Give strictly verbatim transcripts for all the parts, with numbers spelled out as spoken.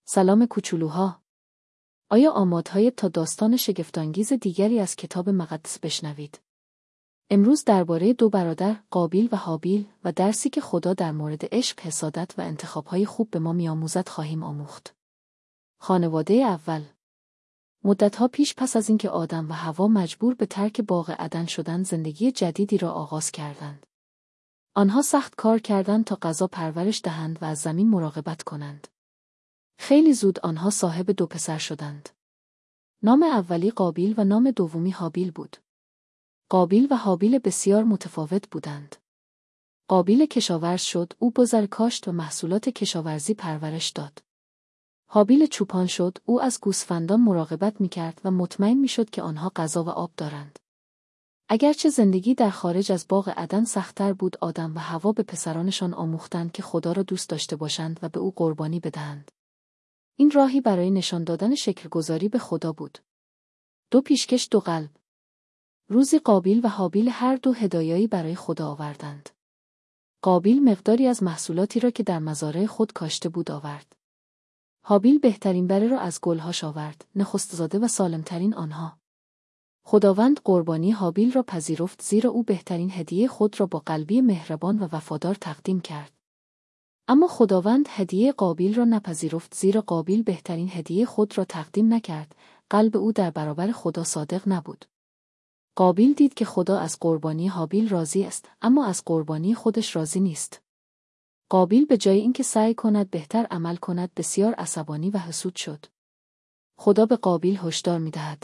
سلام کوچولوها. آیا آماده‌اید تا داستان شگفت‌انگیز دیگری از کتاب مقدس بشنوید؟ امروز درباره دو برادر، قابیل و هابیل و درسی که خدا در مورد عشق، حسادت و انتخاب‌های خوب به ما می‌آموزد خواهیم آموخت. خانواده اول. مدت‌ها پیش پس از اینکه آدم و حوا مجبور به ترک باغ عدن شدند، زندگی جدیدی را آغاز کردند. آنها سخت کار کردند تا غذا پرورش دهند و از زمین مراقبت کنند. خیلی زود آنها صاحب دو پسر شدند. نام اولی قابیل و نام دومی هابیل بود. قابیل و هابیل بسیار متفاوت بودند. قابیل کشاورز شد، او بذر کاشت و محصولات کشاورزی پرورش داد. هابیل چوپان شد، او از گوسفندان مراقبت می‌کرد و مطمئن می‌شد که آنها غذا و آب دارند. اگرچه زندگی در خارج از باغ عدن سخت‌تر بود، آدم و حوا به پسرانشان آموختند که خدا را دوست داشته باشند و به او قربانی بدهند. این راهی برای نشان دادن شکرگزاری به خدا بود. دو پیشکش دو قلب. روزی قابیل و هابیل هر دو هدایایی برای خدا آوردند. قابیل مقداری از محصولاتی را که در مزارع خود کاشته بود آورد. هابیل بهترین بره را از گلهاش آورد، نخست‌زاده و سالمترین آنها. خداوند قربانی هابیل را پذیرفت، زیرا او بهترین هدیه خود را با قلبی مهربان و وفادار تقدیم کرد. اما خداوند هدیه قابیل را نپذیرفت، زیرا قابیل بهترین هدیه خود را تقدیم نکرد. قلب او در برابر خدا صادق نبود. قابیل دید که خدا از قربانی هابیل راضی است، اما از قربانی خودش راضی نیست. قابیل به جای اینکه سعی کند بهتر عمل کند، بسیار عصبانی و حسود شد. خدا به قابیل هشدار می‌دهد.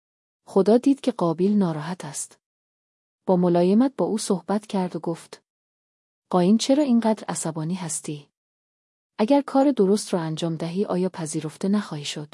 خدا دید که قابیل ناراحت است. با ملایمت با او صحبت کرد و گفت: قاین، چرا اینقدر عصبانی هستی؟ اگر کار درست را انجام دهی آیا پذیرفته نخواهی شد؟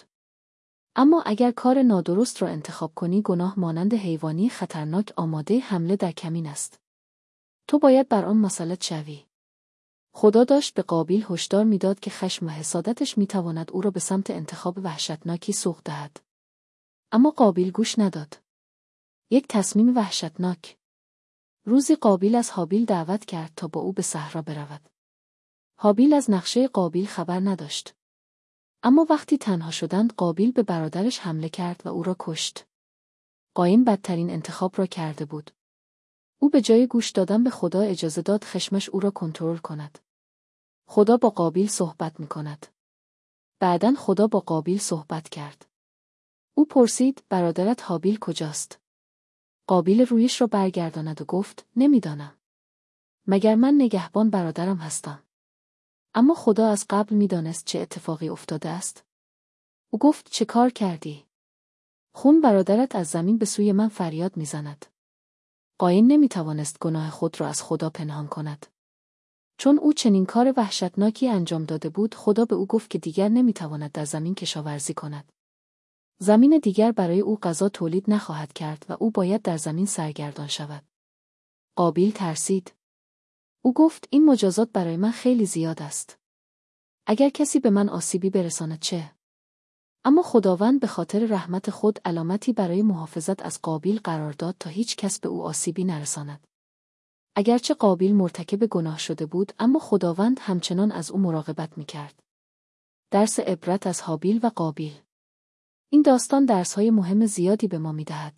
اما اگر کار نادرست را انتخاب کنی، گناه مانند حیوانی خطرناک آماده حمله در کمین است. تو باید بر آن مسلط شوی. خدا داشت به قابیل هشدار میداد که خشم و حسادتش میتواند او را به سمت انتخاب وحشتناکی سوق دهد. اما قابیل گوش نداد. یک تصمیم وحشتناک. روزی قابیل از هابیل دعوت کرد تا با او به صحرا برود. هابیل از نقشه قابیل خبر نداشت. اما وقتی تنها شدند، قابیل به برادرش حمله کرد و او را کشت. قاین بدترین انتخاب را کرده بود. او به جای گوش دادن به خدا اجازه داد خشمش او را کنترل کند. خدا با قابیل صحبت می کند. بعداً خدا با قابیل صحبت کرد. او پرسید: برادرت هابیل کجاست؟ قابیل رویش را برگرداند و گفت: نمیدانم. مگر من نگهبان برادرم هستم؟ اما خدا از قبل میدانست چه اتفاقی افتاده است. او گفت: چه کار کردی؟ خون برادرت از زمین به سوی من فریاد میزند. قاین نمیتوانست گناه خود را از خدا پنهان کند. چون او چنین کار وحشتناکی انجام داده بود، خدا به او گفت که دیگر نمیتواند در زمین کشاورزی کند. زمین دیگر برای او غذا تولید نخواهد کرد و او باید در زمین سرگردان شود. قابیل ترسید. او گفت: این مجازات برای من خیلی زیاد است. اگر کسی به من آسیبی برساند چه؟ اما خداوند به خاطر رحمت خود علامتی برای محافظت از قابیل قرار داد تا هیچ کس به او آسیبی نرساند. اگرچه قابیل مرتکب گناه شده بود، اما خداوند همچنان از او مراقبت می‌کرد. درس عبرت از هابیل و قابیل. این داستان درس‌های مهم زیادی به ما می‌دهد.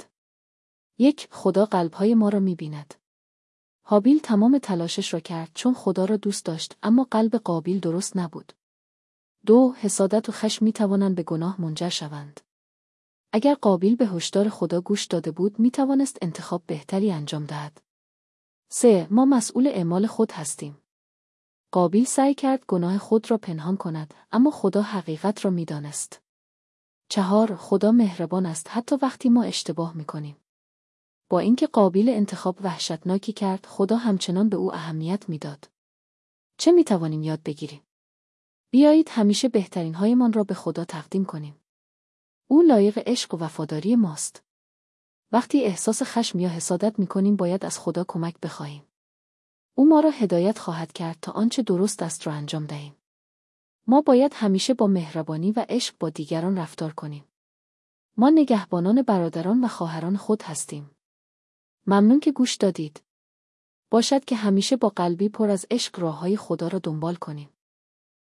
یک، خدا قلب‌های ما را می‌بیند. هابیل تمام تلاشش را کرد چون خدا را دوست داشت، اما قلب قابیل درست نبود. دو، حسادت و خشم می‌توانند به گناه منجر شوند. اگر قابیل به هشدار خدا گوش داده بود، می‌توانست انتخاب بهتری انجام دهد. سه، ما مسئول اعمال خود هستیم. قابیل سعی کرد گناه خود را پنهان کند، اما خدا حقیقت را می‌دانست. چهار، خدا مهربان است حتی وقتی ما اشتباه می‌کنیم. با اینکه قابیل انتخاب وحشتناکی کرد، خدا همچنان به او اهمیت میداد. چه میتوانیم یاد بگیریم؟ بیایید همیشه بهترین هایمان را به خدا تقدیم کنیم. او لایق عشق و وفاداری ماست. وقتی احساس خشم یا حسادت میکنیم، باید از خدا کمک بخواهیم. او ما را هدایت خواهد کرد تا آنچه درست است را انجام دهیم. ما باید همیشه با مهربانی و عشق با دیگران رفتار کنیم. ما نگهبانان برادران و خواهران خود هستیم. ممنون که گوش دادید. باشد که همیشه با قلبی پر از عشق راههای خدا را دنبال کنیم.